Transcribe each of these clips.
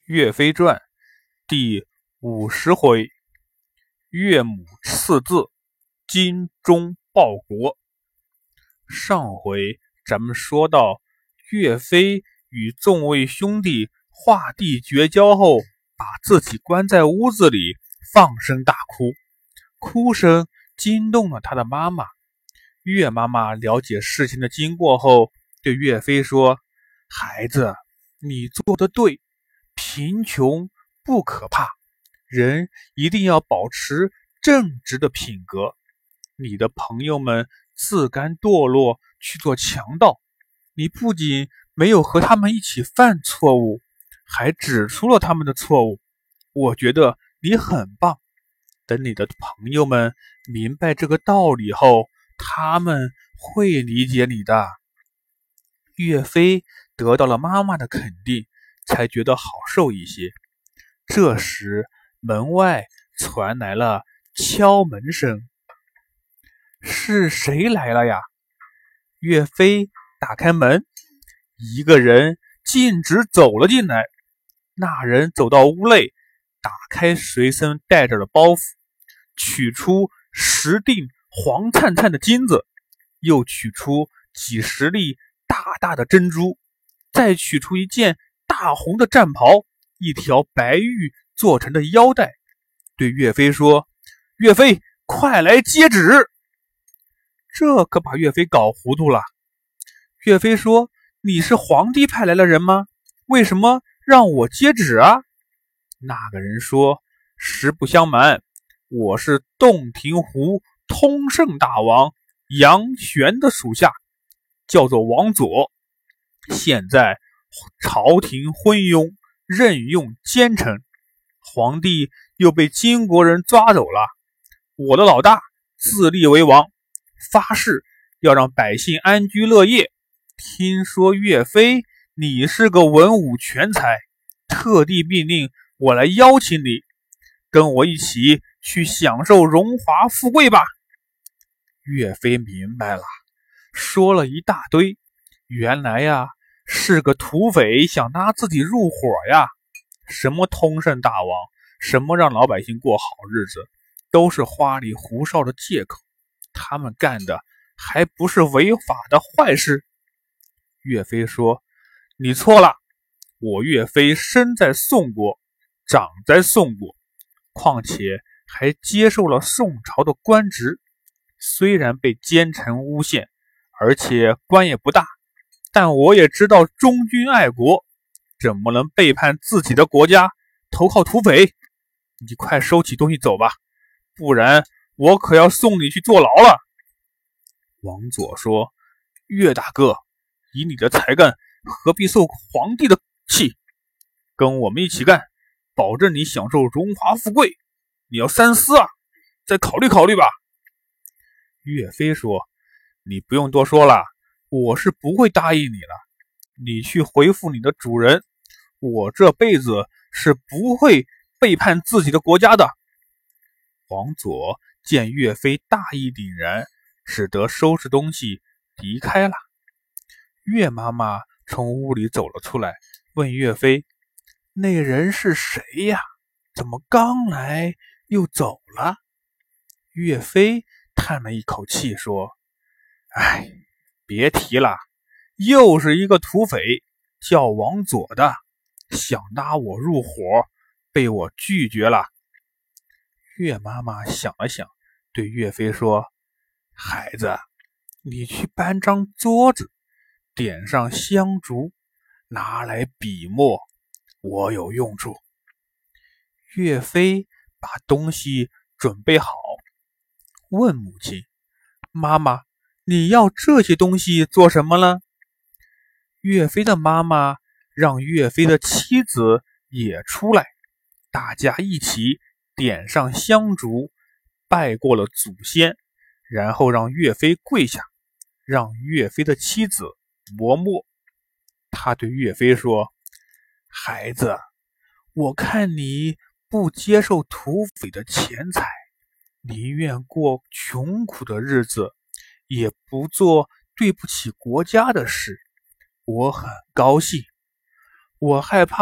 岳飞传第50回，岳母赐字，精忠报国。上回咱们说到，岳飞与众位兄弟划地绝交后，把自己关在屋子里，放声大哭，哭声惊动了他的妈妈。岳妈妈了解事情的经过后，对岳飞说：“孩子，你做得对，贫穷不可怕，人一定要保持正直的品格。你的朋友们自甘堕落去做强盗，你不仅没有和他们一起犯错误，还指出了他们的错误。我觉得你很棒。等你的朋友们明白这个道理后，他们会理解你的。”岳飞得到了妈妈的肯定，才觉得好受一些。这时门外传来了敲门声。是谁来了呀？岳飞打开门，一个人径直走了进来。那人走到屋内，打开随身带着的包袱，取出10锭黄灿灿的金子，又取出几十粒大大的珍珠，再取出一件大红的战袍，一条白玉做成的腰带，对岳飞说：“岳飞，快来接旨！”这可把岳飞搞糊涂了。岳飞说：“你是皇帝派来的人吗？为什么让我接旨啊？”那个人说：“实不相瞒，我是洞庭湖通圣大王杨玄的属下，叫做王佐。现在朝廷昏庸，任用奸臣，皇帝又被金国人抓走了。我的老大自立为王，发誓要让百姓安居乐业。听说岳飞你是个文武全才，特地命令我来邀请你，跟我一起去享受荣华富贵吧。”岳飞明白了，说了一大堆。原来呀，是个土匪想拉自己入伙呀。什么通圣大王，什么让老百姓过好日子，都是花里胡哨的借口。他们干的还不是违法的坏事。岳飞说：“你错了，我岳飞生在宋国，长在宋国，况且还接受了宋朝的官职。虽然被奸臣诬陷，而且官也不大，但我也知道忠君爱国，怎么能背叛自己的国家，投靠土匪？你快收起东西走吧，不然我可要送你去坐牢了。”王佐说：“岳大哥，以你的才干，何必受皇帝的气？跟我们一起干，保证你享受荣华富贵。你要三思啊，再考虑考虑吧。”岳飞说：“你不用多说了，我是不会答应你了。你去回复你的主人，我这辈子是不会背叛自己的国家的。”王佐见岳飞大义凛然，只得收拾东西离开了。岳妈妈从屋里走了出来，问岳飞：“那人是谁呀？怎么刚来又走了？”岳飞叹了一口气说：“哎，别提了，又是一个土匪，叫王佐的，想拉我入伙，被我拒绝了。”岳妈妈想了想，对岳飞说：“孩子，你去搬张桌子，点上香烛，拿来笔墨，我有用处。”岳飞把东西准备好，问母亲：“妈妈，你要这些东西做什么呢？”岳飞的妈妈让岳飞的妻子也出来，大家一起点上香烛，拜过了祖先，然后让岳飞跪下，让岳飞的妻子磨墨。他对岳飞说：“孩子，我看你不接受土匪的钱财，宁愿过穷苦的日子，也不做对不起国家的事，我很高兴。我害怕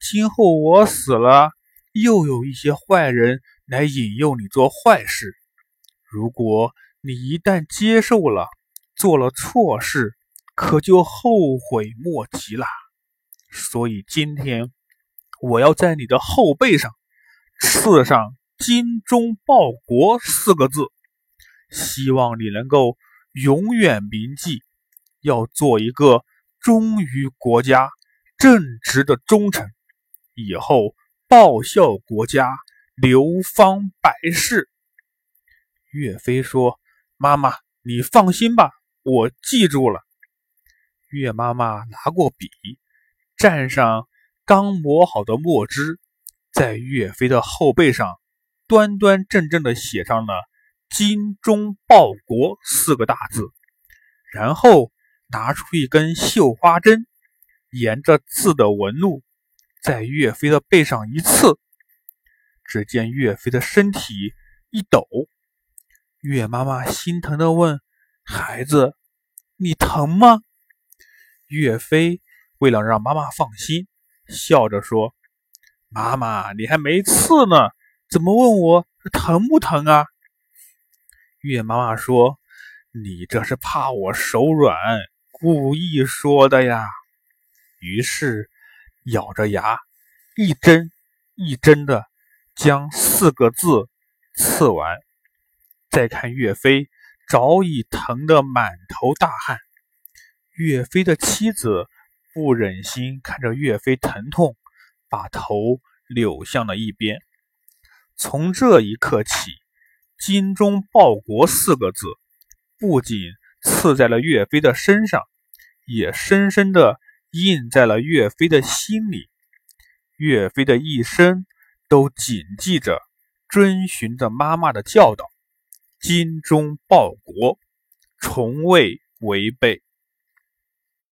今后我死了，又有一些坏人来引诱你做坏事。如果你一旦接受了，做了错事，可就后悔莫及啦。所以今天我要在你的后背上刺上精忠报国4个字，希望你能够永远铭记，要做一个忠于国家、正直的忠臣，以后报效国家，流芳百世。岳飞说：妈妈，你放心吧，我记住了。岳妈妈拿过笔，蘸上刚磨好的墨汁，在岳飞的后背上端端正正地写上了精忠报国4个大字，然后拿出一根绣花针，沿着字的纹路在岳飞的背上一刺。只见岳飞的身体一抖，岳妈妈心疼地问：孩子，你疼吗？岳飞为了让妈妈放心，笑着说：妈妈，你还没刺呢，怎么问我疼不疼啊？岳妈妈说：你这是怕我手软，故意说的呀。于是咬着牙，一针一针的将4个字刺完。再看岳飞早已疼得满头大汗，岳飞的妻子不忍心看着岳飞疼痛，把头扭向了一边。从这一刻起，精忠报国4个字不仅刺在了岳飞的身上，也深深地印在了岳飞的心里。岳飞的一生都谨记着，遵循着妈妈的教导，精忠报国，从未违背。